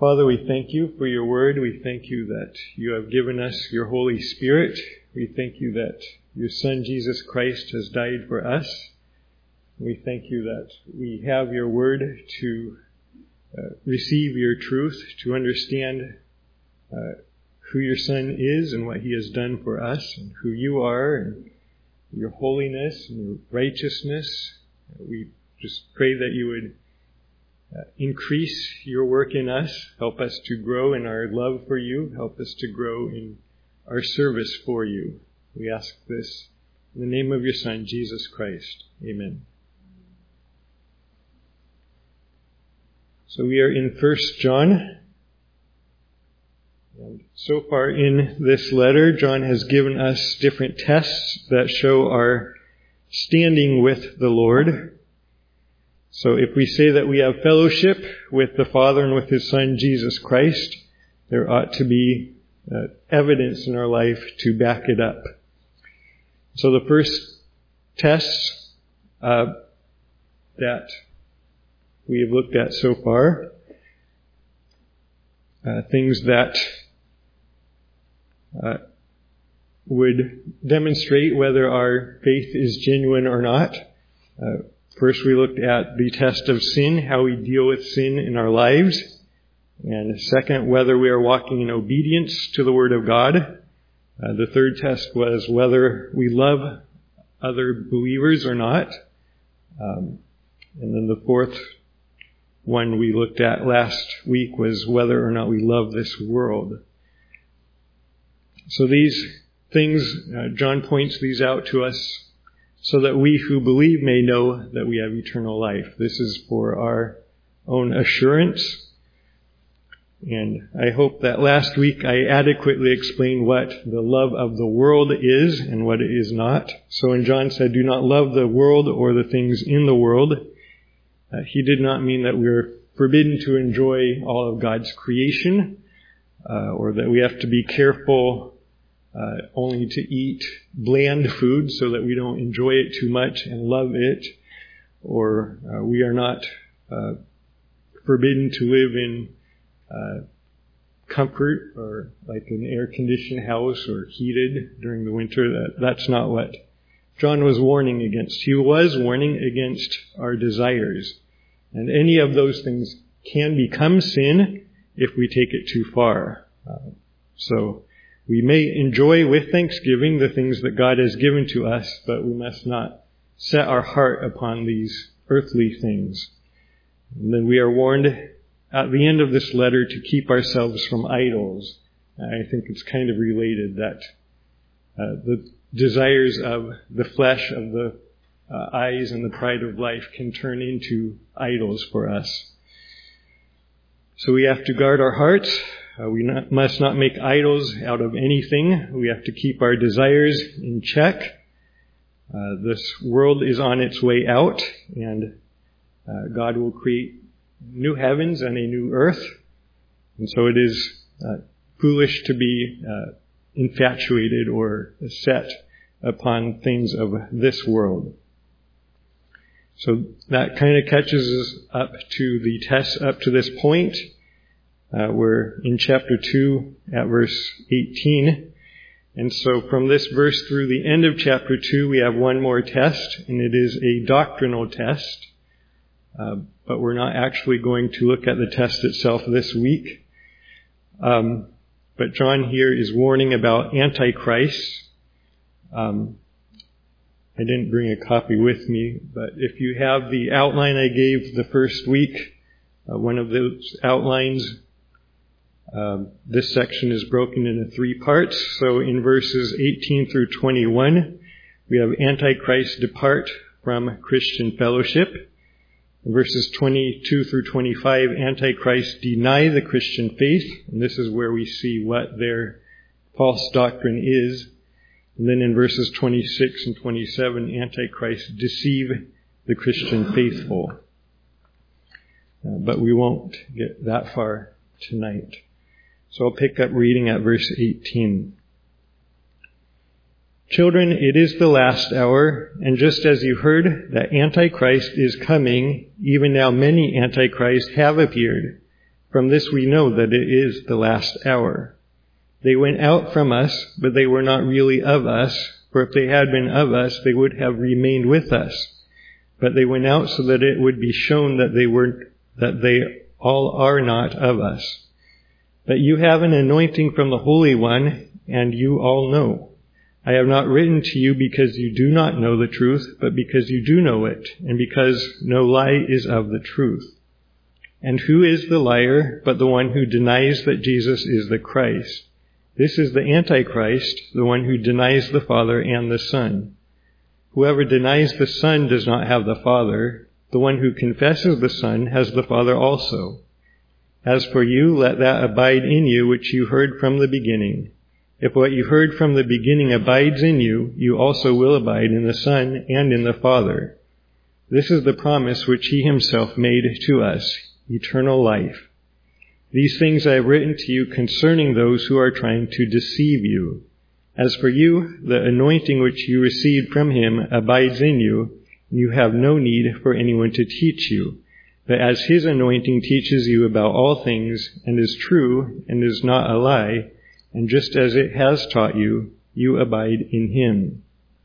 Father, we thank you for your word. We thank you that you have given us your Holy Spirit. We thank you that your Son, Jesus Christ, has died for us. We thank you that we have your word to receive your truth, to understand who your Son is and what he has done for us, and who you are, and your holiness and your righteousness. We just pray that you would increase your work in us. Help us to grow in our love for you. Help us to grow in our service for you. We ask this in the name of your Son, Jesus Christ. Amen. So we are in 1 John. And so far in this letter, John has given us different tests that show our standing with the Lord. So if we say that we have fellowship with the Father and with his Son, Jesus Christ, there ought to be evidence in our life to back it up. So the first tests that we have looked at so far, things that would demonstrate whether our faith is genuine or not. First, we looked at the test of sin, how we deal with sin in our lives. And second, whether we are walking in obedience to the Word of God. The third test was whether we love other believers or not. And then the fourth one we looked at last week was whether or not we love this world. So these things, John points these out to us so that we who believe may know that we have eternal life. This is for our own assurance. And I hope that last week I adequately explained what the love of the world is and what it is not. So when John said, do not love the world or the things in the world, he did not mean that we're forbidden to enjoy all of God's creation, or that we have to be careful only to eat bland food so that we don't enjoy it too much and love it, or we are not forbidden to live in comfort or like an air-conditioned house or heated during the winter. That's not what John was warning against. He was warning against our desires. And any of those things can become sin if we take it too far. So we may enjoy with thanksgiving the things that God has given to us, but we must not set our heart upon these earthly things. And then we are warned at the end of this letter to keep ourselves from idols. I think it's kind of related that the desires of the flesh, of the eyes and the pride of life can turn into idols for us. So we have to guard our hearts. We must not make idols out of anything. We have to keep our desires in check. This world is on its way out, and God will create new heavens and a new earth. And so it is foolish to be infatuated or set upon things of this world. So that kind of catches us up to the tests up to this point. We're in chapter 2 at verse 18. And so from this verse through the end of chapter 2, we have one more test, and it is a doctrinal test. But we're not actually going to look at the test itself this week. But John here is warning about Antichrist. I didn't bring a copy with me, but if you have the outline I gave the first week, one of those outlines, this section is broken into 3 parts. So in verses 18 through 21, we have Antichrist depart from Christian fellowship. In verses 22 through 25, Antichrist deny the Christian faith. And this is where we see what their false doctrine is. And then in verses 26 and 27, Antichrist deceive the Christian faithful. But we won't get that far tonight. So I'll pick up reading at verse 18. Children, it is the last hour, and just as you heard that Antichrist is coming, even now many Antichrists have appeared. From this we know that it is the last hour. They went out from us, but they were not really of us, for if they had been of us, they would have remained with us. But they went out so that it would be shown that they all are not of us. But you have an anointing from the Holy One, and you all know. I have not written to you because you do not know the truth, but because you do know it, and because no lie is of the truth. And who is the liar but the one who denies that Jesus is the Christ? This is the Antichrist, the one who denies the Father and the Son. Whoever denies the Son does not have the Father. The one who confesses the Son has the Father also. As for you, let that abide in you which you heard from the beginning. If what you heard from the beginning abides in you, you also will abide in the Son and in the Father. This is the promise which he himself made to us, eternal life. These things I have written to you concerning those who are trying to deceive you. As for you, the anointing which you received from him abides in you, and you have no need for anyone to teach you. But as his anointing teaches you about all things, and is true, and is not a lie, and just as it has taught you, you abide in him.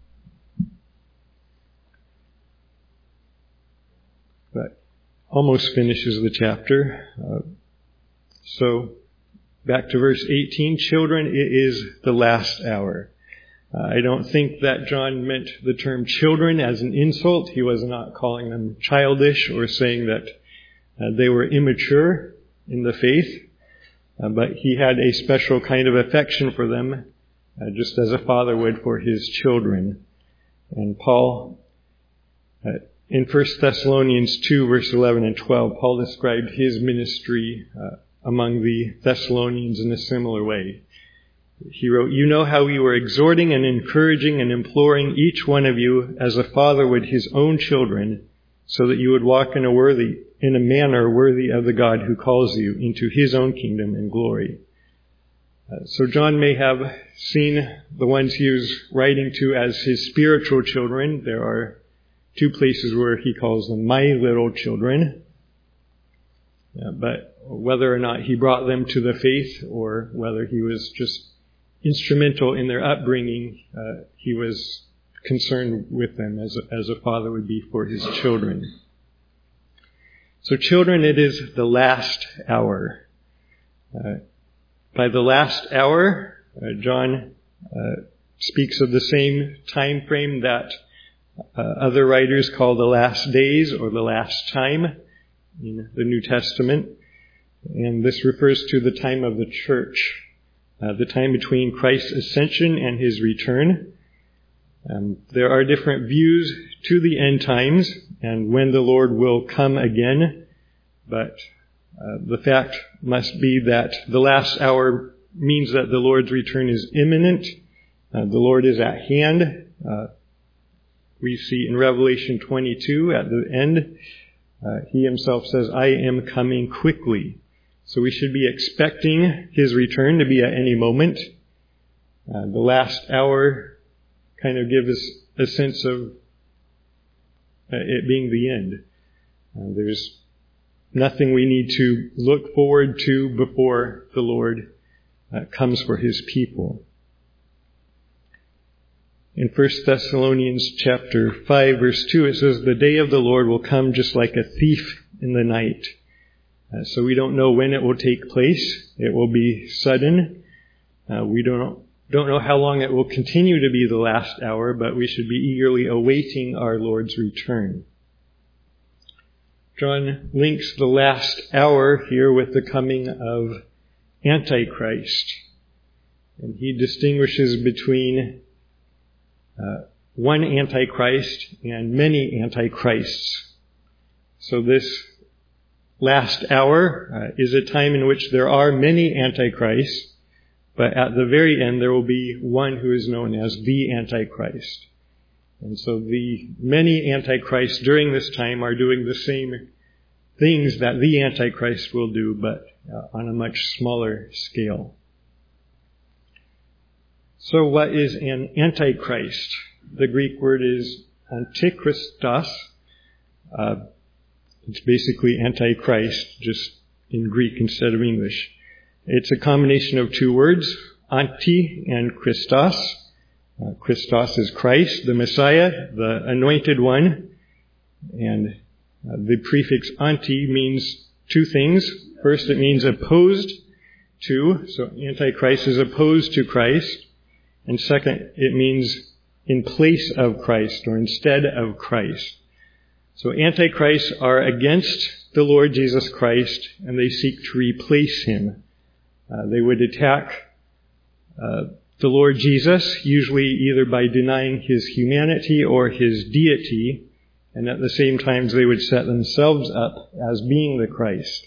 That almost finishes the chapter. So, back to verse 18, children, it is the last hour. I don't think that John meant the term children as an insult. He was not calling them childish or saying that they were immature in the faith. But he had a special kind of affection for them, just as a father would for his children. And Paul, in 1 Thessalonians 2, verse 11 and 12, Paul described his ministry among the Thessalonians in a similar way. He wrote, "You know how we were exhorting and encouraging and imploring each one of you as a father would his own children, so that you would walk in a manner worthy of the God who calls you into his own kingdom and glory." So John may have seen the ones he was writing to as his spiritual children. There are two places where he calls them my little children. But whether or not he brought them to the faith or whether he was just instrumental in their upbringing, he was concerned with them as a father would be for his children. So children, it is the last hour. By the last hour, John speaks of the same time frame that other writers call the last days or the last time in the New Testament. And this refers to the time of the church, the time between Christ's ascension and his return. There are different views to the end times and when the Lord will come again, but the fact must be that the last hour means that the Lord's return is imminent. The Lord is at hand. We see in Revelation 22 at the end, he himself says, "I am coming quickly." So we should be expecting his return to be at any moment. The last hour kind of gives us a sense of it being the end. There's nothing we need to look forward to before the Lord comes for his people. In 1 Thessalonians chapter 5, verse 2, it says, "The day of the Lord will come just like a thief in the night." So we don't know when it will take place. It will be sudden. We don't know how long it will continue to be the last hour, but we should be eagerly awaiting our Lord's return. John links the last hour here with the coming of Antichrist. And he distinguishes between one Antichrist and many Antichrists. So this last hour is a time in which there are many Antichrists, but at the very end there will be one who is known as the Antichrist. And so the many Antichrists during this time are doing the same things that the Antichrist will do, but on a much smaller scale. So what is an Antichrist? The Greek word is antichristos. It's basically Antichrist, just in Greek instead of English. It's a combination of two words, anti and Christos. Christos is Christ, the Messiah, the anointed one. And the prefix anti means two things. First, it means opposed to. So Antichrist is opposed to Christ. And second, it means in place of Christ or instead of Christ. So Antichrists are against the Lord Jesus Christ, and they seek to replace him. They would attack the Lord Jesus, usually either by denying his humanity or his deity, and at the same time they would set themselves up as being the Christ.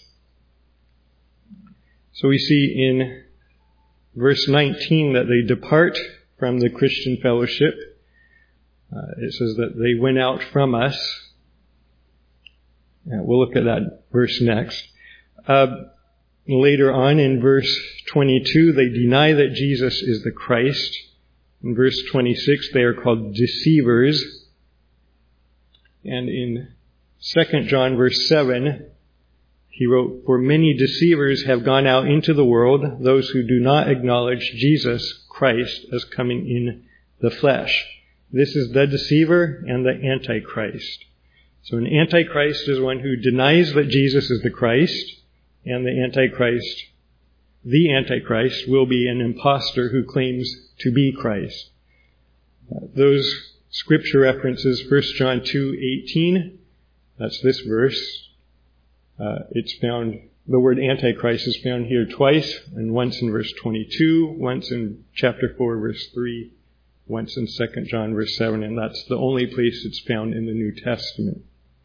So we see in verse 19 that they depart from the Christian fellowship. It says that they went out from us. We'll look at that verse next. Later on in verse 22, they deny that Jesus is the Christ. In verse 26, they are called deceivers. And in 2 John verse 7, he wrote, "For many deceivers have gone out into the world, those who do not acknowledge Jesus Christ as coming in the flesh." This is the deceiver and the Antichrist. So an Antichrist is one who denies that Jesus is the Christ, and the Antichrist will be an impostor who claims to be Christ. Those scripture references, 1 John 2:18, that's this verse. The word Antichrist is found here twice, and once in verse 22, once in chapter 4, verse 3, once in 2 John verse 7, and that's the only place it's found in the New Testament.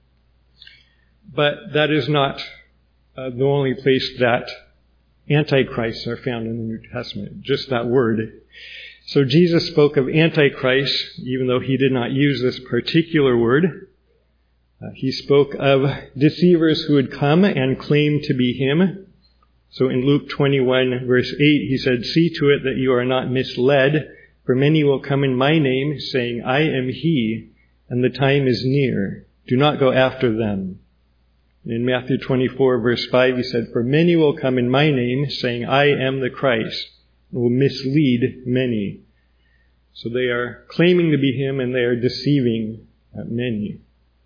But that is not the only place that Antichrists are found in the New Testament, just that word. So Jesus spoke of Antichrist, even though he did not use this particular word. He spoke of deceivers who would come and claim to be him. So in Luke 21 verse 8, he said, "See to it that you are not misled, for many will come in my name, saying, 'I am he,' and the time is near. Do not go after them." In Matthew 24 verse 5, he said, "For many will come in my name, saying, 'I am the Christ,' and will mislead many." So they are claiming to be him, and they are deceiving many.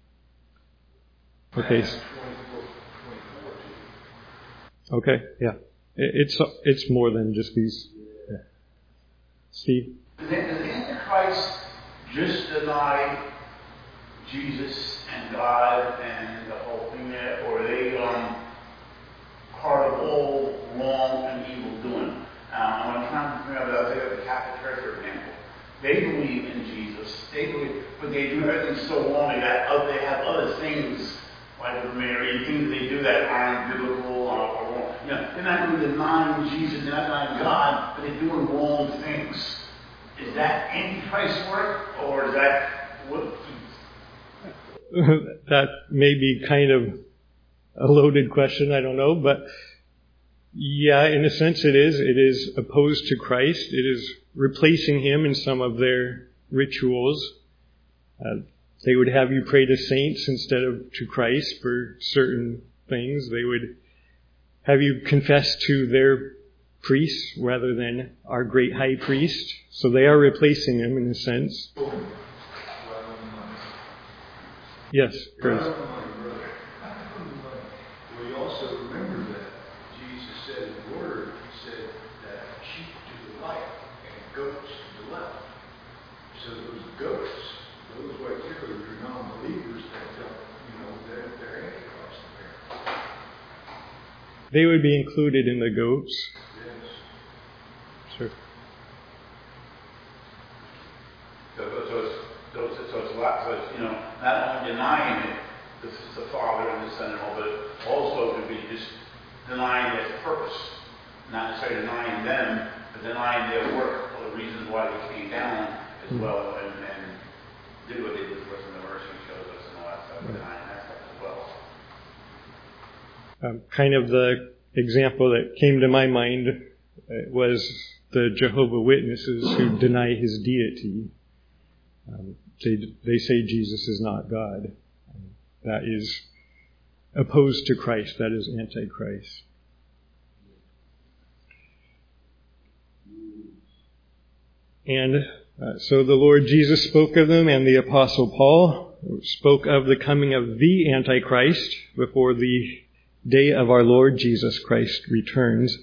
Okay, yeah. It's more than just these. Yeah. Steve? Does the Antichrist just deny Jesus and God and the whole thing there, or are they part of all wrong and evil doing? I'm trying to remember the Catholic Church, for example. They believe in Jesus. But they do everything so wrong. They have other things like Mary, things they do that aren't biblical or wrong. They're not really denying Jesus, they're not denying God, but they're doing wrong things. Is that Antichrist work, or is that what? That may be kind of a loaded question, I don't know, but yeah, in a sense it is. It is opposed to Christ. It is replacing him in some of their rituals. They would have you pray to saints instead of to Christ for certain things. They would have you confess to their priests rather than our great high priest. So they are replacing him in a sense. Yes, Chris. We also remember that Jesus said in the Word, he said that sheep to the right and goats to the left. So those goats, those right there are non-believers that don't, they're Antichrist there. They would be included in the goats. Yes. Sure. So it's a lot. So it's, not only denying it, this is the Father and the Son and all, but also could be just denying its purpose. Not necessarily denying them, but denying their work or the reasons why they came down as well and did what they did for us in the mercy shows us and all that stuff, denying that stuff as well. Kind of the example that came to my mind was the Jehovah's Witnesses who deny his deity. They say Jesus is not God. That is opposed to Christ, that is, Antichrist. And so the Lord Jesus spoke of them, and the Apostle Paul spoke of the coming of the Antichrist before the day of our Lord Jesus Christ returns.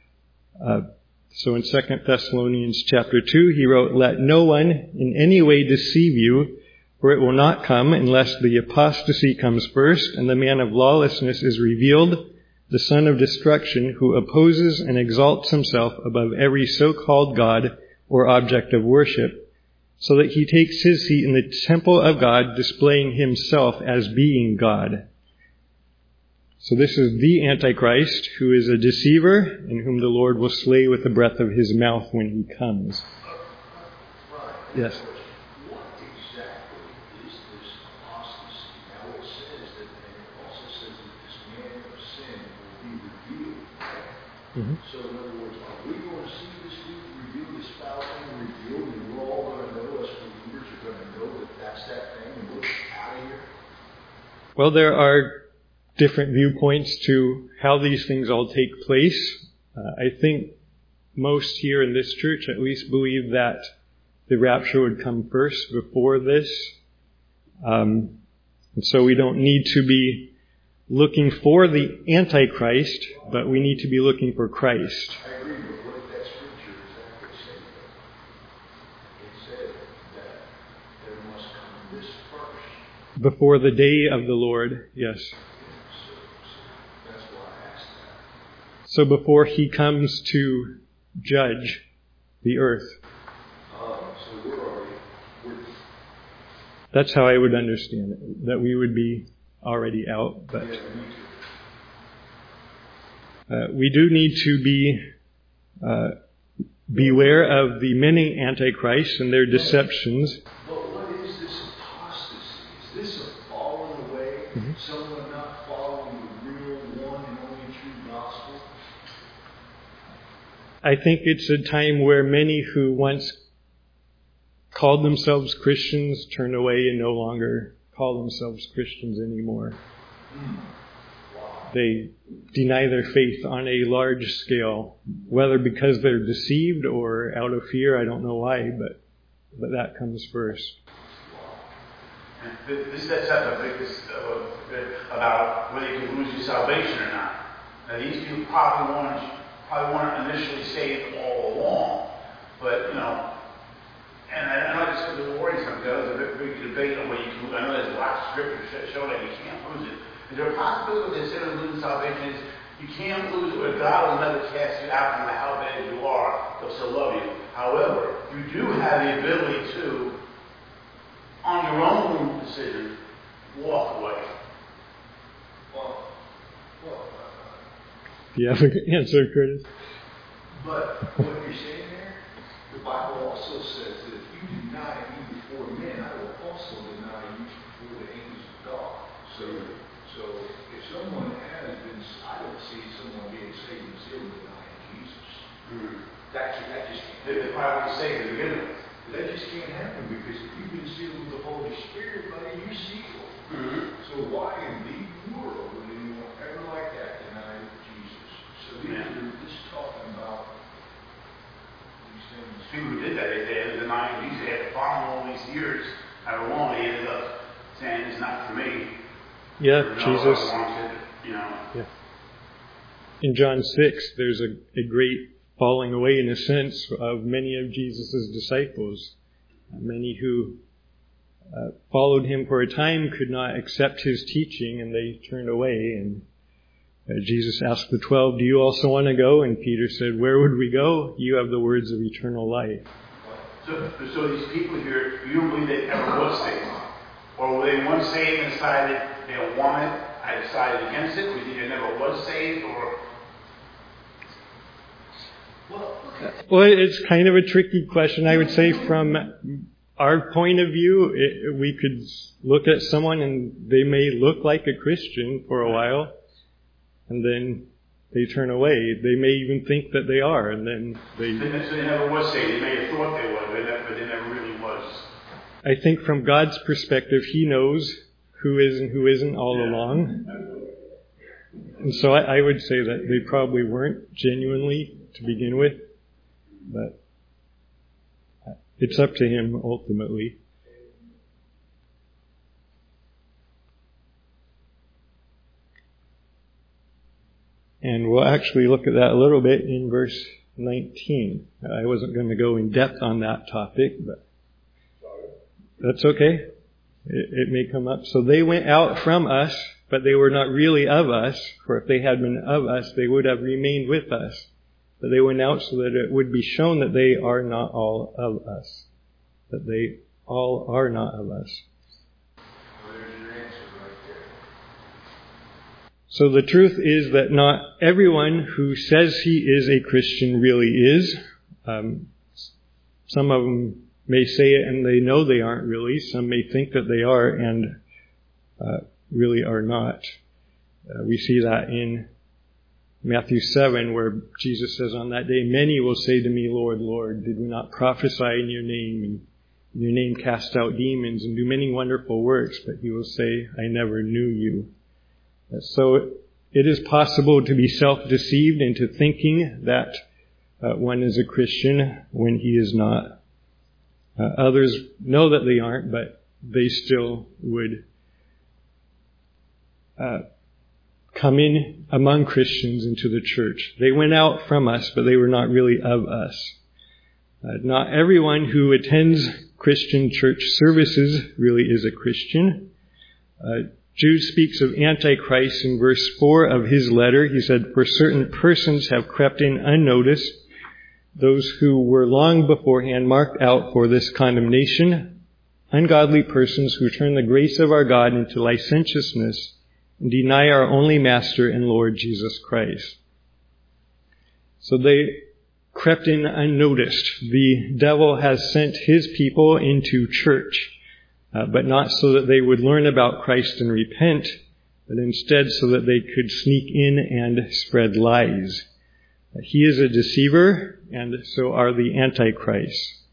So in 2 Thessalonians chapter 2, he wrote, "Let no one in any way deceive you, for it will not come unless the apostasy comes first, and the man of lawlessness is revealed, the son of destruction, who opposes and exalts himself above every so-called God or object of worship, so that he takes his seat in the temple of God, displaying himself as being God." So this is the Antichrist, who is a deceiver, and whom the Lord will slay with the breath of his mouth when he comes. Yes. What exactly is this apostasy? Now it says that, and it also says that this man of sin will be revealed. Mm-hmm. So in other words, are we going to see this dude revealed, this foul thing revealed, and we're all going to know, us believers are going to know that that's that thing, and we're out of here? Well, there are different viewpoints to how these things all take place. I think most here in this church at least believe that the rapture would come first before this. And so we don't need to be looking for the Antichrist, but we need to be looking for Christ. I agree with what that scripture exactly said. It said that there must come this first. Before the day of the Lord, yes. So that's why I asked that. So before he comes to judge the earth. So we're That's how I would understand it, that we would be already out. But we do need to be beware of the many antichrists and their deceptions. But what is this apostasy? Is this a falling away? Mm-hmm. Someone not following the real one and only true gospel? I think it's a time where many who once called themselves Christians turn away and no longer call themselves Christians anymore. Wow. They deny their faith on a large scale, whether because they're deceived or out of fear. I don't know why, but that comes first. And this sets up a big about whether you can lose your salvation or not. Now, these people probably weren't initially saved all along, but and I know this is the worry something. There's a big debate on whether you can. I know there's a lot of scripture that show that you can't lose it. Is there a possibility that instead of losing salvation, you can't lose it, where God will never cast you out no matter how bad you are, He'll still love you. However, you do have the ability to, on your own decision, walk away. Well, Do you have an answer, Curtis? but what you're saying there, the Bible also says that if you deny me before men, I will also deny you before the angels of God. So if someone has been, I don't see someone getting saved and still denying Jesus. Mm-hmm. That just can't. They probably say to begin with. That just can't happen, because if you've been sealed with the Holy Spirit, buddy, you're sealed. Mm-hmm. So why in the world would anyone ever like that deny Jesus? So these are just talking about these things. people who did that, they had to deny Jesus. They had to follow all these years. However long, they ended up saying, "It's not for me." Yeah, No, Jesus. I want it, Yeah. In John 6, there's a great falling away, in a sense, of many of Jesus' disciples. Many who followed him for a time could not accept his teaching, and they turned away. And Jesus asked the 12, "Do you also want to go?" And Peter said, "Where would we go? You have the words of eternal life." So these people here, you don't believe they ever was saved? Or were they once saved and decided they don't want it? I decided against it? Or you think they never was saved? Or... Well, it's kind of a tricky question. I would say from our point of view, we could look at someone and they may look like a Christian for a while, and then they turn away. They may even think that they are, and then they... So they never was saved. They may have thought they were, but they never really was. I think from God's perspective, He knows who is and who isn't all along. And so I would say that they probably weren't genuinely to begin with, but it's up to him ultimately. And we'll actually look at that a little bit in verse 19. I wasn't going to go in depth on that topic, but that's okay. It may come up. So they went out from us, but they were not really of us. For if they had been of us, they would have remained with us. But they went out so that it would be shown that they are not all of us. That they all are not of us. Well, there's your answer right there. So the truth is that not everyone who says he is a Christian really is. Some of them may say it and they know they aren't really. Some may think that they are and really are not. We see that in Matthew 7, where Jesus says, on that day, many will say to me, Lord, Lord, did we not prophesy in your name, and in your name cast out demons and do many wonderful works? But he will say, I never knew you. So it is possible to be self-deceived into thinking that one is a Christian when he is not. Others know that they aren't, but they still would come in among Christians into the church. They went out from us, but they were not really of us. Not everyone who attends Christian church services really is a Christian. Jude speaks of Antichrist in verse 4 of his letter. He said, for certain persons have crept in unnoticed, those who were long beforehand marked out for this condemnation, ungodly persons who turn the grace of our God into licentiousness and deny our only Master and Lord Jesus Christ. So they crept in unnoticed. The devil has sent his people into church, but not so that they would learn about Christ and repent, but instead so that they could sneak in and spread lies. He is a deceiver, and so are the Antichrists.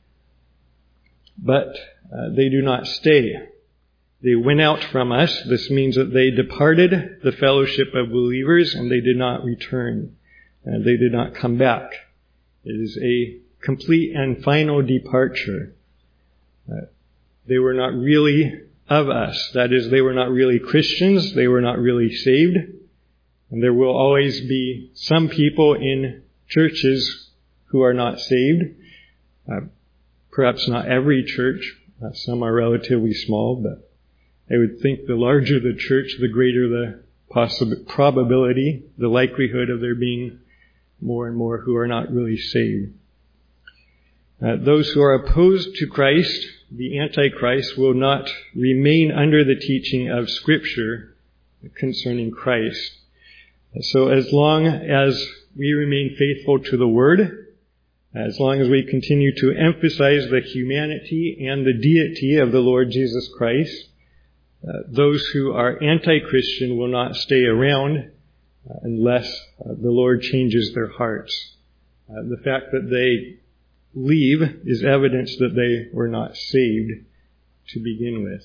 But they do not stay. They went out from us. This means that they departed the fellowship of believers and they did not return. They did not come back. It is a complete and final departure. They were not really of us. That is, they were not really Christians. They were not really saved. And there will always be some people in churches who are not saved. Perhaps not every church. Some are relatively small, but I would think the larger the church, the greater the probability, the likelihood of there being more and more who are not really saved. Those who are opposed to Christ, the Antichrist, will not remain under the teaching of Scripture concerning Christ. So as long as we remain faithful to the Word, as long as we continue to emphasize the humanity and the deity of the Lord Jesus Christ, those who are anti-Christian will not stay around unless the Lord changes their hearts. The fact that they leave is evidence that they were not saved to begin with.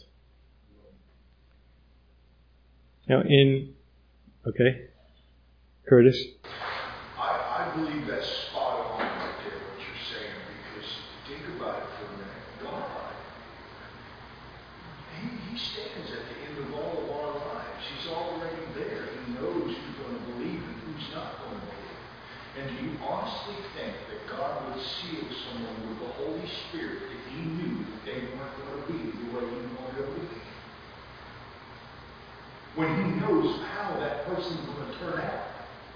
Now okay, Curtis? I believe that's spot on right there, what you're saying, because think about it for a minute. God, He stands at the end of all of our lives. He's already there. He knows who's going to believe and who's not going to believe. And do you honestly think that God would seal someone with the Holy Spirit if He knew that they weren't going to be the way He wanted them to be? When He knows how that person's going to turn out.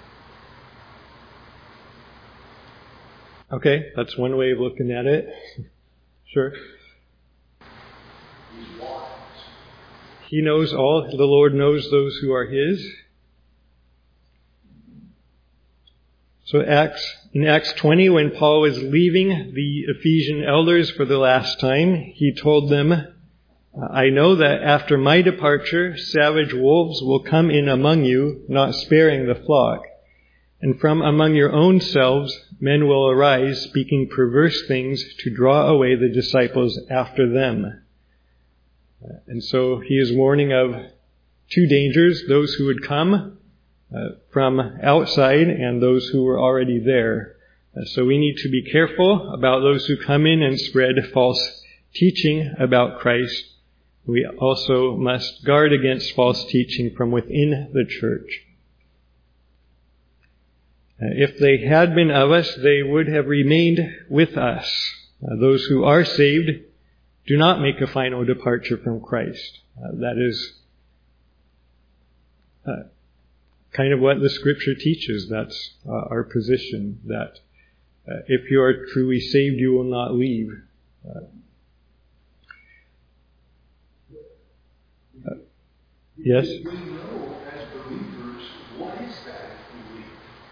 Okay, that's one way of looking at it. Sure. He's wise. He knows all. The Lord knows those who are His. So in Acts 20, when Paul was leaving the Ephesian elders for the last time, he told them, I know that after my departure, savage wolves will come in among you, not sparing the flock. And from among your own selves, men will arise, speaking perverse things to draw away the disciples after them. And so he is warning of two dangers, those who would come from outside and those who were already there. So we need to be careful about those who come in and spread false teaching about Christ. We also must guard against false teaching from within the church. If they had been of us, they would have remained with us. Those who are saved do not make a final departure from Christ. That is kind of what the Scripture teaches. That's our position, that if you are truly saved, you will not leave. Yes? We know as believers, what is that if we leave?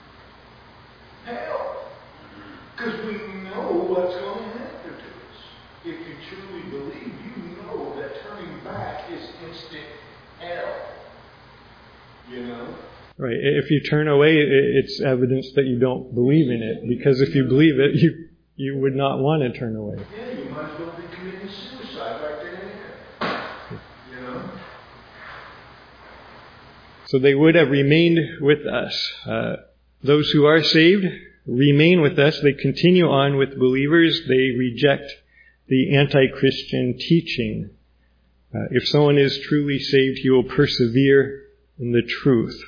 Hell. Because we know what's going to happen to us. If you truly believe, you know that turning back is instant hell. You know? Right. If you turn away, it's evidence that you don't believe in it. Because if you believe it, you would not want to turn away. Yeah, you might as well be committing suicide right there and there. You know? So they would have remained with us. Those who are saved remain with us. They continue on with believers. They reject the anti-Christian teaching. If someone is truly saved, he will persevere in the truth.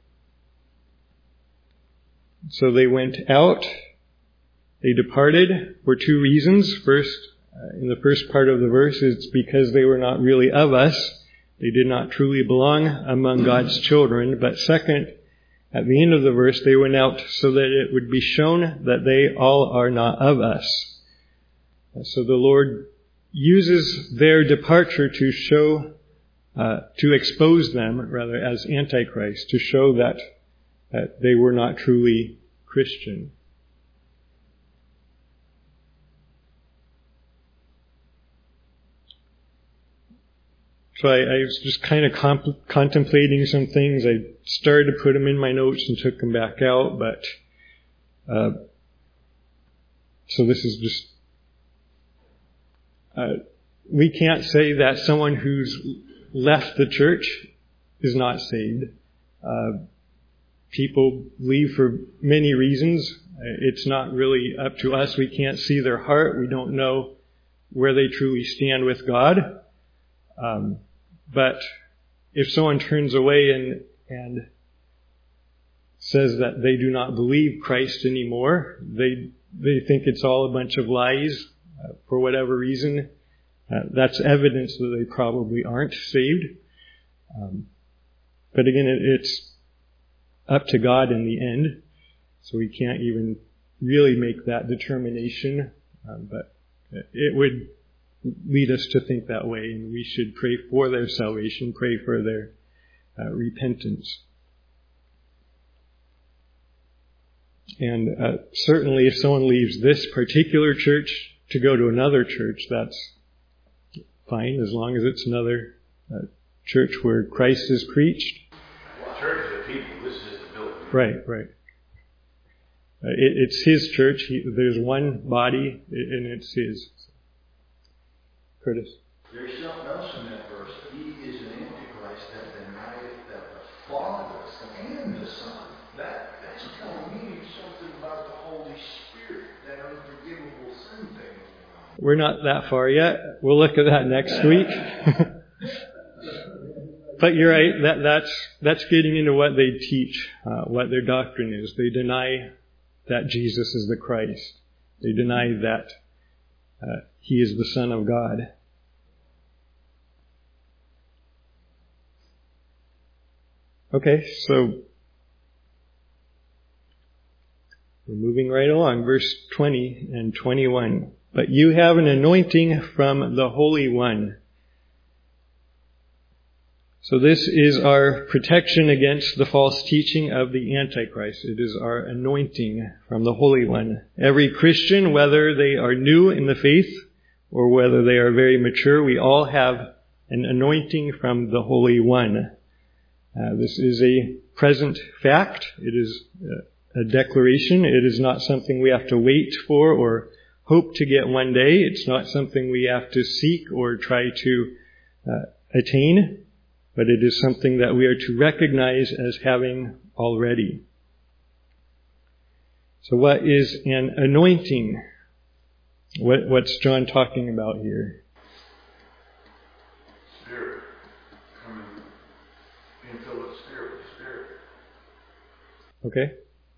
So they went out. They departed for two reasons. First, in the first part of the verse, it's because they were not really of us. They did not truly belong among God's children. But second, at the end of the verse, they went out so that it would be shown that they all are not of us. So the Lord uses their departure to show, to expose them, rather, as Antichrist, to show that they were not truly Christian. So I was just kind of contemplating some things. I started to put them in my notes and took them back out, but so this is just we can't say that someone who's left the church is not saved. People leave for many reasons. It's not really up to us. We can't see their heart. We don't know where they truly stand with God. But if someone turns away and says that they do not believe Christ anymore, they think it's all a bunch of lies for whatever reason, that's evidence that they probably aren't saved. But again, it's up to God in the end, so we can't even really make that determination. But it would lead us to think that way, and we should pray for their salvation, pray for their repentance. And certainly if someone leaves this particular church to go to another church, that's fine, as long as it's another church where Christ is preached. Church is the people, this is the building. Right. It's His church. There's one body, and it's His. Curtis? There's something else in that verse. He is an Antichrist that denieth that the Father and the Son. That's telling me something about the Holy Spirit, that unforgivable sin thing. We're not that far yet. We'll look at that next week. But you're right. That's getting into what they teach, what their doctrine is. They deny that Jesus is the Christ. They deny that He is the Son of God. Okay, so we're moving right along. Verse 20 and 21. But you have an anointing from the Holy One. So this is our protection against the false teaching of the Antichrist. It is our anointing from the Holy One. Every Christian, whether they are new in the faith or whether they are very mature, we all have an anointing from the Holy One. This is a present fact. It is a declaration. It is not something we have to wait for or hope to get one day. It's not something we have to seek or try to attain. But it is something that we are to recognize as having already. So what is an anointing? What's John talking about here? Spirit. Being filled with Spirit. Okay.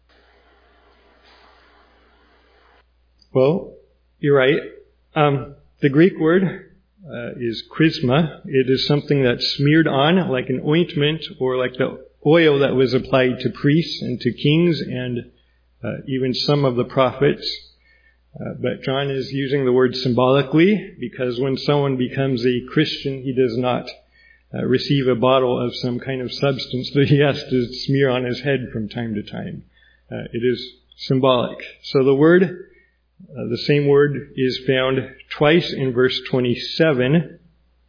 Well, you're right. The Greek word is chrisma. It is something that's smeared on like an ointment, or like the oil that was applied to priests and to kings and even some of the prophets. But John is using the word symbolically, because when someone becomes a Christian, he does not receive a bottle of some kind of substance that he has to smear on his head from time to time. It is symbolic. So the same word is found twice in verse 27.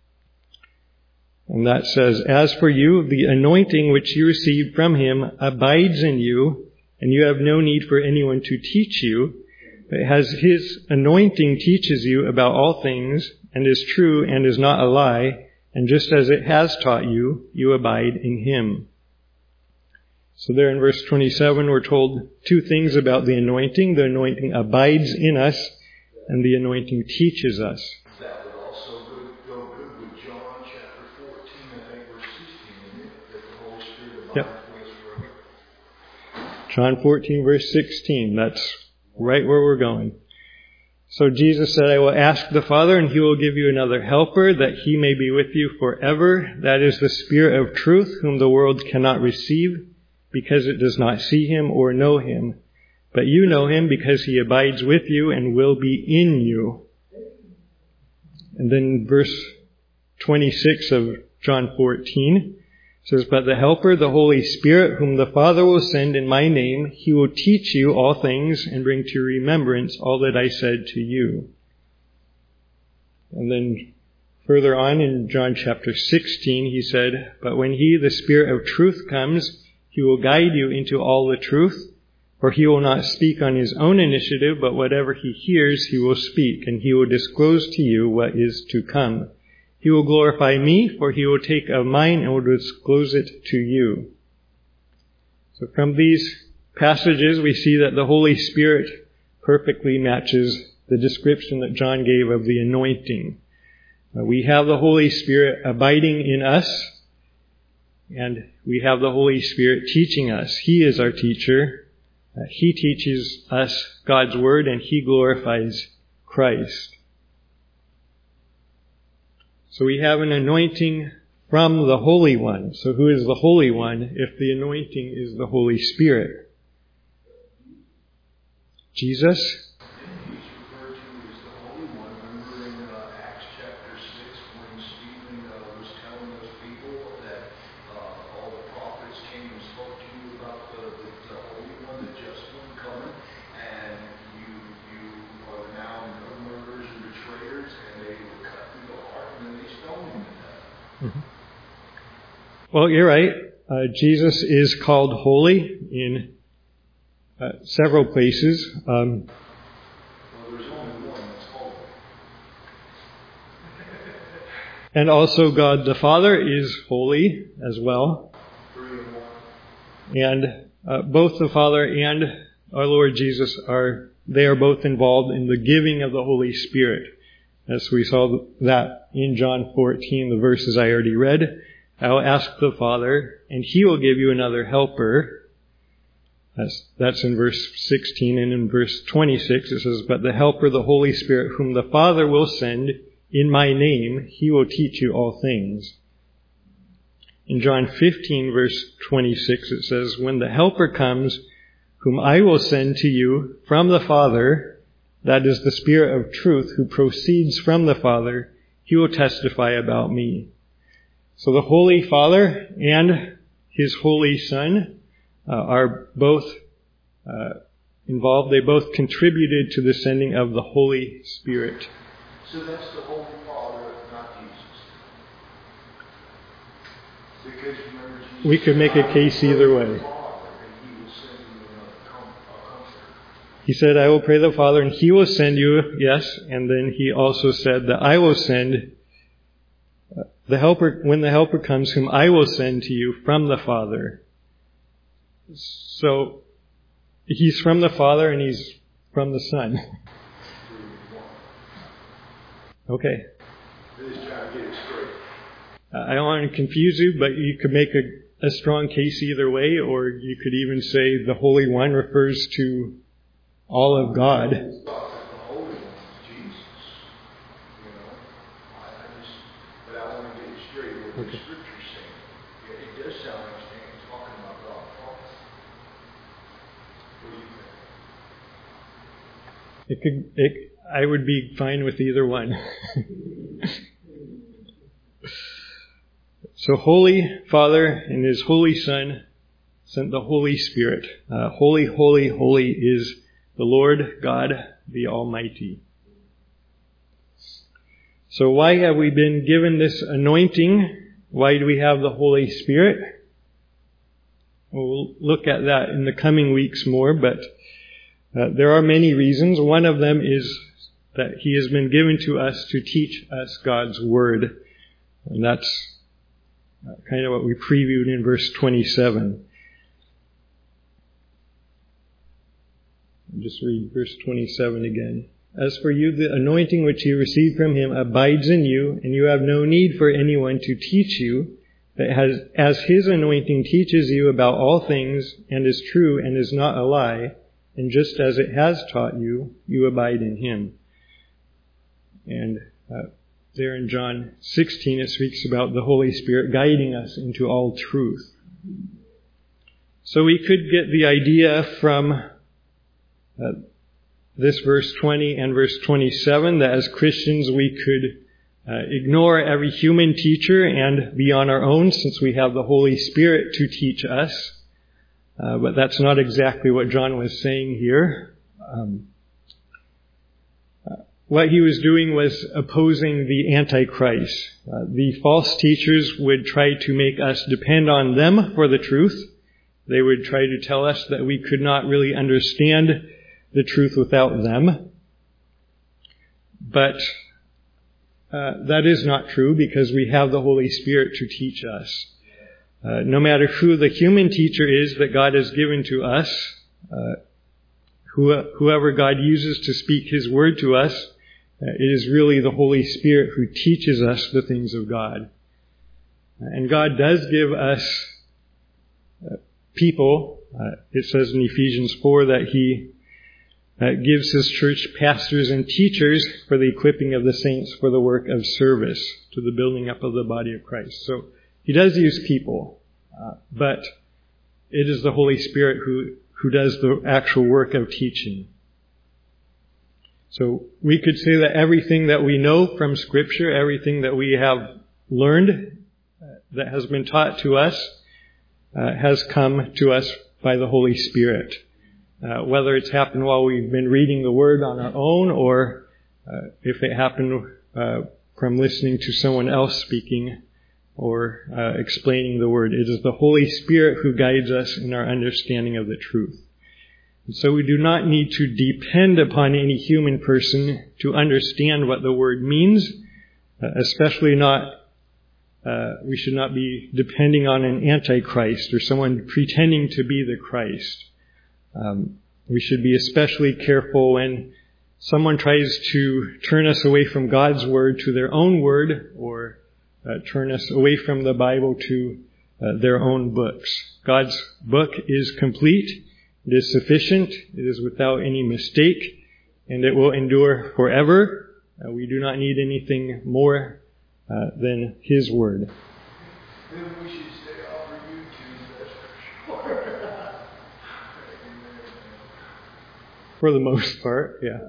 And that says, "As for you, the anointing which you received from him abides in you, and you have no need for anyone to teach you. But as his anointing teaches you about all things, and is true and is not a lie, and just as it has taught you, you abide in him." So there in verse 27, we're told two things about the anointing. The anointing abides in us, and the anointing teaches us. That would also go good with John chapter 14, I think, verse 16, isn't it? That the Holy Spirit abides with us forever. John 14, verse 16. That's right where we're going. So Jesus said, "I will ask the Father, and he will give you another helper, that he may be with you forever. That is the Spirit of truth, whom the world cannot receive, because it does not see him or know him. But you know him, because he abides with you and will be in you." And then verse 26 of John 14 says, "But the Helper, the Holy Spirit, whom the Father will send in my name, he will teach you all things and bring to remembrance all that I said to you." And then further on in John chapter 16, he said, "But when he, the Spirit of truth, comes, he will guide you into all the truth, for he will not speak on his own initiative, but whatever he hears, he will speak, and he will disclose to you what is to come. He will glorify me, for he will take of mine and will disclose it to you." So from these passages, we see that the Holy Spirit perfectly matches the description that John gave of the anointing. We have the Holy Spirit abiding in us, and we have the Holy Spirit teaching us. He is our teacher. He teaches us God's Word, and he glorifies Christ. So we have an anointing from the Holy One. So who is the Holy One if the anointing is the Holy Spirit? Jesus? He's referred to as the Holy One. Remember in Acts chapter 6 when Stephen was telling those people that all the prophets came and spoke to you about the Holy One, the just one coming, and you are now murderers and betrayers, and they were cut through the heart, and then they stoned him to death. Mm-hmm. Well, you're right. Jesus is called holy in several places. Well, there's only one that's holy. And also God the Father is holy as well. 3 and 1. And both the Father and our Lord Jesus are both involved in the giving of the Holy Spirit. As we saw that in John 14, the verses I already read. "I will ask the Father, and he will give you another helper." That's in verse 16. And in verse 26 it says, "But the Helper, the Holy Spirit, whom the Father will send in my name, he will teach you all things." In John 15, verse 26, it says, "When the Helper comes, whom I will send to you from the Father, that is the Spirit of truth, who proceeds from the Father, he will testify about me." So the Holy Father and his Holy Son are both involved. They both contributed to the sending of the Holy Spirit. So that's the Holy Father, not Jesus. Because remember, Jesus We could make a case either way. He said, "I will pray the Father, and he will send you," yes, and then he also said that I will send the Helper, when the Helper comes, whom I will send to you from the Father. So he's from the Father and he's from the Son. Okay. Just trying to get it straight. I don't want to confuse you, but you could make a strong case either way, or you could even say the Holy One refers to all of God. The Holy One is Jesus. But I want to get it straight with what the Scripture's saying. It does sound like it's talking about God the Father. What do you think? I would be fine with either one. So Holy Father and His Holy Son sent the Holy Spirit. Holy, holy, holy is the Lord God, the Almighty. So why have we been given this anointing? Why do we have the Holy Spirit? We'll look at that in the coming weeks more, but there are many reasons. One of them is that He has been given to us to teach us God's Word. And that's kind of what we previewed in verse 27. I'll just read verse 27 again. As for you, the anointing which you received from Him abides in you, and you have no need for anyone to teach you, but as His anointing teaches you about all things, and is true and is not a lie, and just as it has taught you, you abide in Him. And there in John 16, it speaks about the Holy Spirit guiding us into all truth. So we could get the idea from this verse 20 and verse 27 that as Christians we could ignore every human teacher and be on our own since we have the Holy Spirit to teach us. But that's not exactly what John was saying here. What he was doing was opposing the Antichrist. The false teachers would try to make us depend on them for the truth. They would try to tell us that we could not really understand the truth without them. But that is not true because we have the Holy Spirit to teach us. No matter who the human teacher is that God has given to us, whoever God uses to speak His word to us, it is really the Holy Spirit who teaches us the things of God. And God does give us people. It says in Ephesians 4 that He gives His church pastors and teachers for the equipping of the saints for the work of service to the building up of the body of Christ. So He does use people, but it is the Holy Spirit who does the actual work of teaching. So we could say that everything that we know from Scripture, everything that we have learned, that has been taught to us, has come to us by the Holy Spirit. Whether it's happened while we've been reading the Word on our own, or if it happened from listening to someone else speaking or explaining the Word. It is the Holy Spirit who guides us in our understanding of the truth. And so we do not need to depend upon any human person to understand what the Word means, especially not, we should not be depending on an Antichrist or someone pretending to be the Christ. We should be especially careful when someone tries to turn us away from God's Word to their own word, or turn us away from the Bible to their own books. God's book is complete. It is sufficient. It is without any mistake, and it will endure forever. We do not need anything more than His Word. Then we should stay off of YouTube, that's for sure. For the most part, yeah.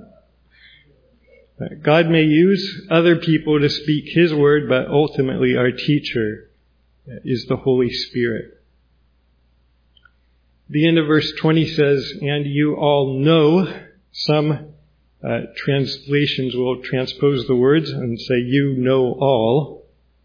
God may use other people to speak His Word, but ultimately our teacher is the Holy Spirit. The end of verse 20 says, and you all know. Some translations will transpose the words and say, you know all.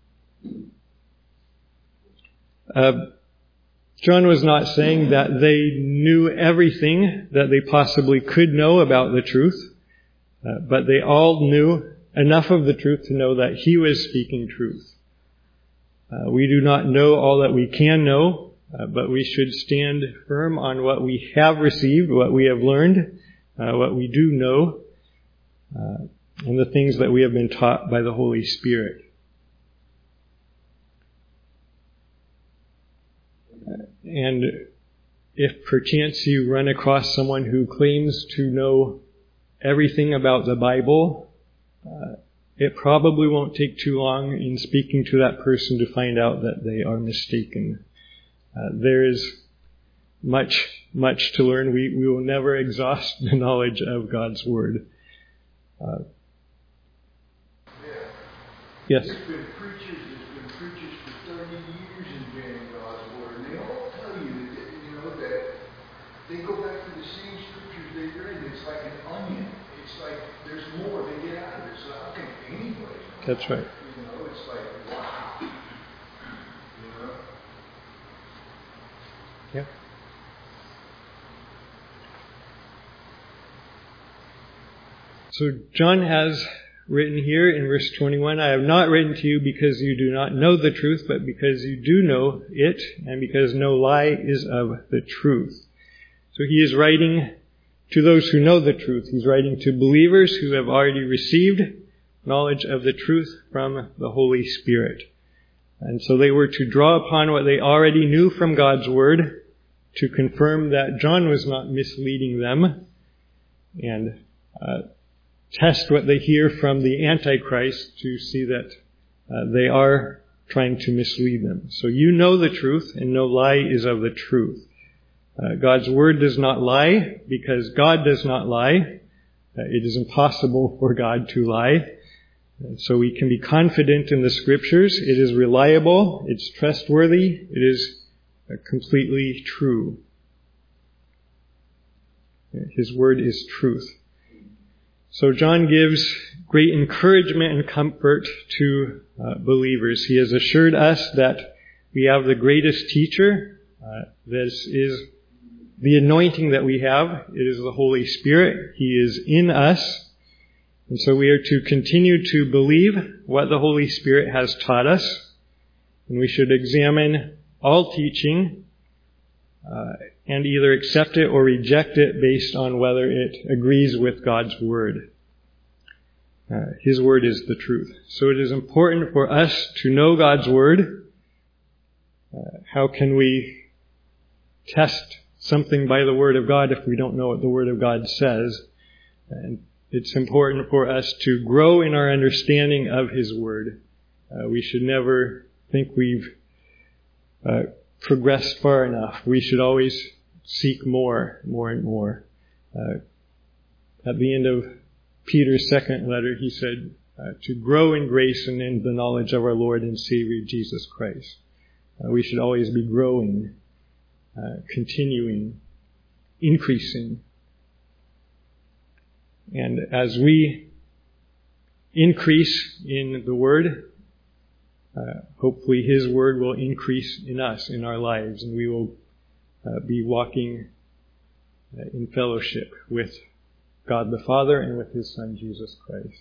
John was not saying that they knew everything that they possibly could know about the truth, but they all knew enough of the truth to know that He was speaking truth. We do not know all that we can know, but we should stand firm on what we have received, what we have learned, what we do know, and the things that we have been taught by the Holy Spirit. And if perchance you run across someone who claims to know everything about the Bible, it probably won't take too long in speaking to that person to find out that they are mistaken. There is much to learn. We will never exhaust the knowledge of God's Word. Yes? There's been preachers for 30 years inventing God's Word, and they all tell you that they go back to the same scriptures they read. It's like an onion. It's like there's more they get out of it. So how can anybody know? That's right. It's like, wow. Yeah. So John has written here in verse 21, I have not written to you because you do not know the truth, but because you do know it, and because no lie is of the truth. So he is writing to those who know the truth. He's writing to believers who have already received knowledge of the truth from the Holy Spirit. And so they were to draw upon what they already knew from God's Word to confirm that John was not misleading them, and test what they hear from the Antichrist to see that they are trying to mislead them. So you know the truth, and no lie is of the truth. God's Word does not lie because God does not lie. It is impossible for God to lie. So we can be confident in the Scriptures. It is reliable. It's trustworthy. It is completely true. His Word is truth. So John gives great encouragement and comfort to believers. He has assured us that we have the greatest teacher. This is the anointing that we have. It is the Holy Spirit. He is in us. And so we are to continue to believe what the Holy Spirit has taught us. And we should examine all teaching and either accept it or reject it based on whether it agrees with God's Word. His Word is the truth. So it is important for us to know God's Word. How can we test something by the Word of God if we don't know what the Word of God says? And it's important for us to grow in our understanding of His Word. We should never think we've progressed far enough. We should always seek more and more. At the end of Peter's second letter, he said to grow in grace and in the knowledge of our Lord and Savior Jesus Christ. We should always be growing, continuing, increasing. And as we increase in the Word, hopefully His Word will increase in us, in our lives, and we will be walking in fellowship with God the Father and with His Son Jesus Christ.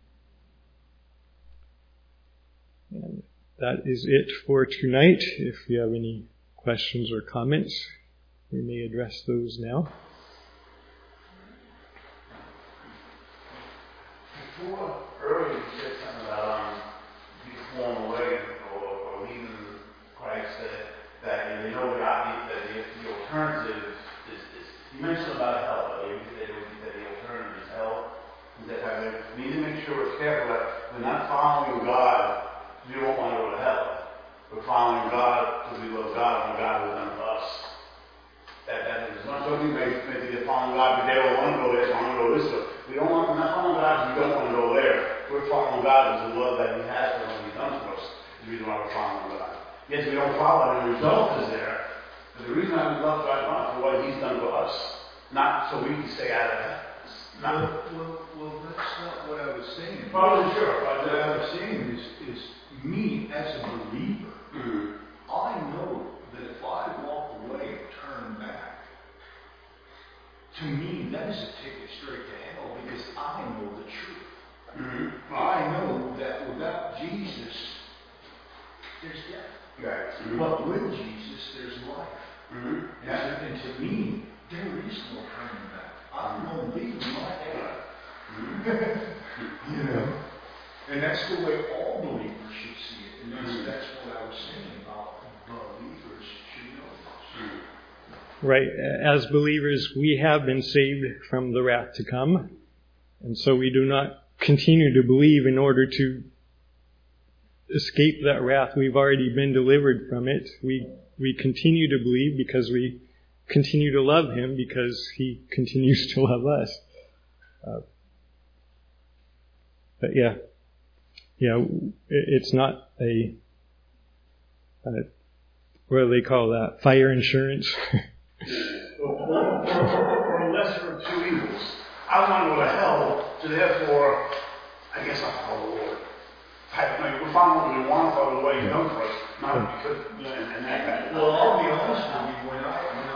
And that is it for tonight. If you have any questions or comments, we may address those now. Before, earlier you said something about being blown away or leaving Christ, that you know that the alternative is you mentioned about hell, but you said the alternative is hell. We need to make sure we're careful that we're not following God. We don't want to go to hell. We're following God because we love God and God has done for us. That is not something we may think they're following God because they don't want to go there, so I want to go this way. We're not following God because we don't want to go there. We're following God because the love that He has for us and He's done for us is the reason why we're following God. Yes, we don't follow Him, the result is there. But the reason I love God is for what He's done for us, not so we can stay out of hell. Well, that's not what I was saying. Probably sure. What I was saying is me as a believer, I know that if I walk away and turn back, to me that is a ticket straight to hell because I know the truth. I know that without Jesus, there's death. Right. Mm-hmm. But with Jesus, there's life. Mm-hmm. Yeah. And to me, there is no turning back. I'm going to leave my head. Mm-hmm. You know? And that's the way all believers should see it. And that's what I was saying about believers should know this. Right. As believers, we have been saved from the wrath to come. And so we do not continue to believe in order to escape that wrath. We've already been delivered from it. We continue to believe because we continue to love Him because He continues to love us. But it's not what do they call that? Fire insurance. or lesser of two evils. I want to go to hell, so therefore, I guess I'll follow the Lord. We find what we want, follow the way He's done for us, not because, and that. Well, I'll be honest with you, when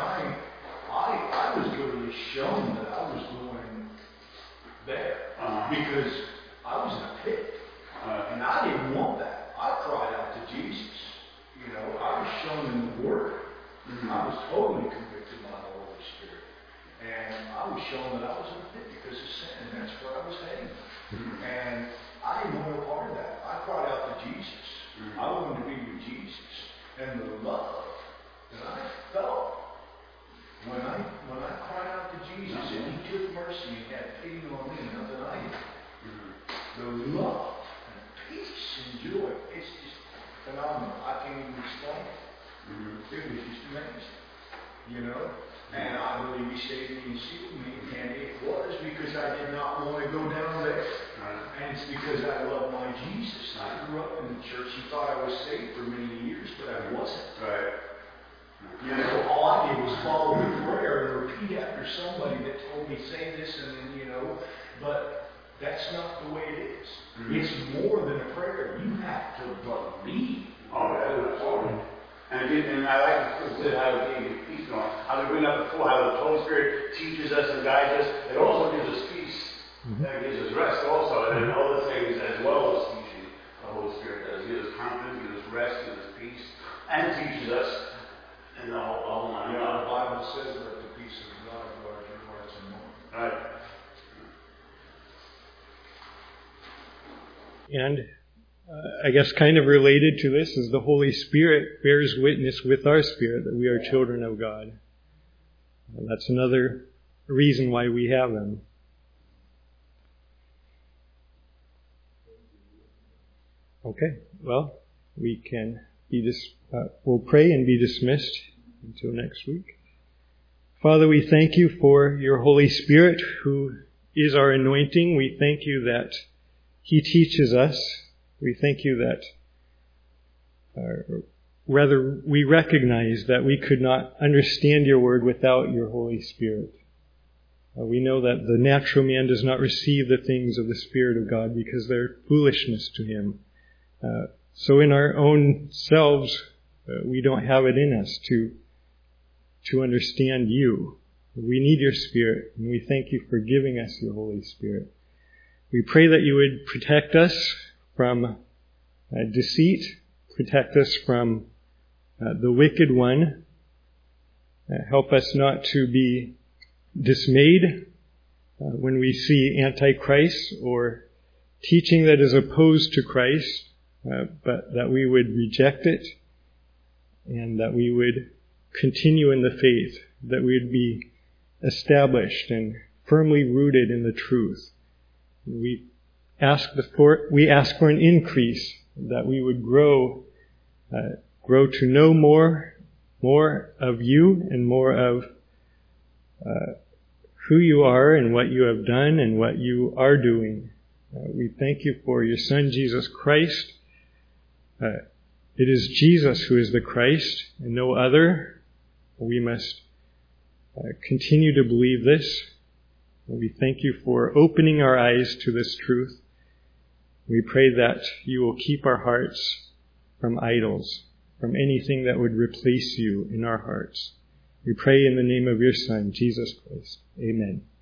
I was literally shown that I was going there, because I was in a pit, and I didn't want that. I cried out to Jesus. You know, I was shown in the Word. Mm-hmm. I was totally convicted by the Holy Spirit. And I was shown that I was in a pit because of sin, and that's where I was heading. Mm-hmm. And I didn't want a part of that. I cried out to Jesus. Mm-hmm. I wanted to be with Jesus. And the love that I felt when I cried out to Jesus, and He took mercy and had pity on me, nothing I did. Mm-hmm. The love and peace and joy, it's just phenomenal. I can't even explain it. Mm-hmm. It was just amazing, you know. And I believe He saved me and sealed me, and it was because I did not want to go down there. Right. And it's because I love my Jesus. I grew up in the church. He thought I was saved for many years, but I wasn't. Right. You know, all I did was follow the prayer and repeat after somebody that told me say this, and then but that's not the way it is. Mm-hmm. It's more than a prayer. You have to believe. Oh, that's absolutely. And I like to say how to gain peace on. How we bring up before, how the Holy Spirit teaches us and guides us. It also gives us peace. Mm-hmm. And it gives us rest also. And other things as well as teaching the Holy Spirit does. It gives us confidence, gives us rest, gives us peace, and teaches us. And the whole line. The Bible says that the peace of God guards your hearts and minds. Right. And I guess kind of related to this is the Holy Spirit bears witness with our spirit that we are children of God. And that's another reason why we have Him. Okay, well, we can we'll pray and be dismissed until next week. Father, we thank You for Your Holy Spirit, who is our anointing. We thank You that He teaches us. We thank You that, we recognize that we could not understand Your Word without Your Holy Spirit. We know that the natural man does not receive the things of the Spirit of God because they're foolishness to him. So in our own selves, we don't have it in us to understand You. We need Your Spirit, and we thank You for giving us Your Holy Spirit. We pray that You would protect us from deceit, protect us from the wicked one. Help us not to be dismayed when we see Antichrist or teaching that is opposed to Christ, but that we would reject it and that we would continue in the faith, that we would be established and firmly rooted in the truth. We ask for an increase, that we would grow to know more of You and more of who You are and what You have done and what You are doing. We thank You for Your Son, Jesus Christ. It is Jesus who is the Christ and no other. We must continue to believe this. We thank You for opening our eyes to this truth. We pray that You will keep our hearts from idols, from anything that would replace You in our hearts. We pray in the name of Your Son, Jesus Christ. Amen.